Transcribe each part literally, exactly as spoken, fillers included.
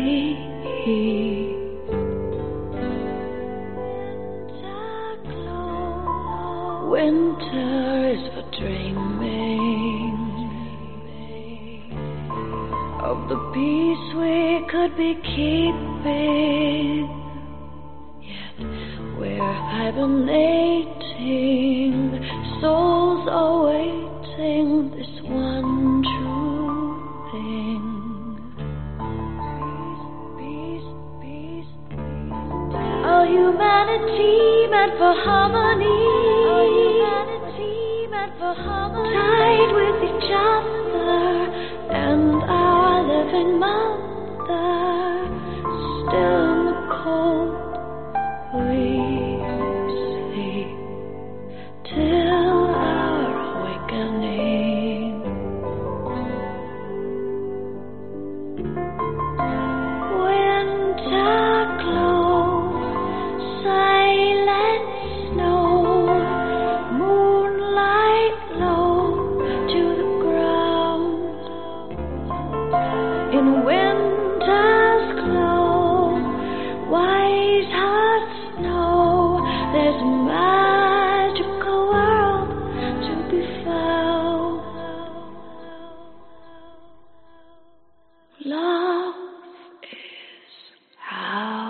Winter is for dreaming of the peace we could be keeping, yet we're hibernating, souls awaiting this one true thing. Peace, peace, peace. All humanity meant for harmony, tied with each other and our living mother, still in the cold we sleep till our awakening. Winter glow, silent snow, moonlight low to the ground. In winter's glow, wise hearts know there's a magical world to be found. Love is how.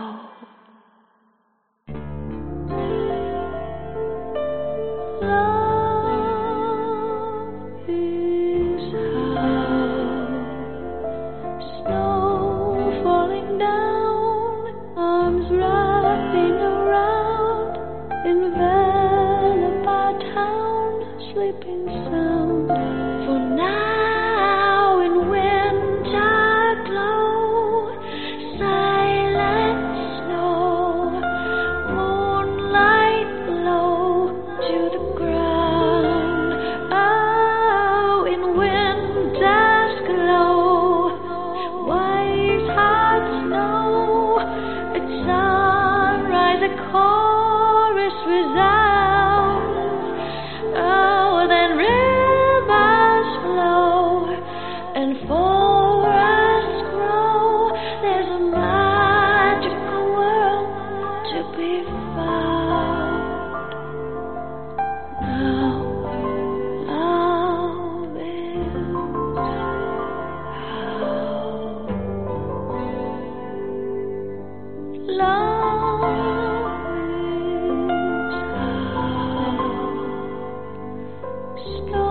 Love is how. Snow falling down, arms wrapping around, envelop our town, sleeping sound. For now in winter glow, silent snow, moonlight glow to the ground. Oh, in winter's glow, wise hearts know at sunrise a chorus resounds. Oh, then rivers flow and forests grow. There's a magical world to be found. Now, love is how. Love is how. Snow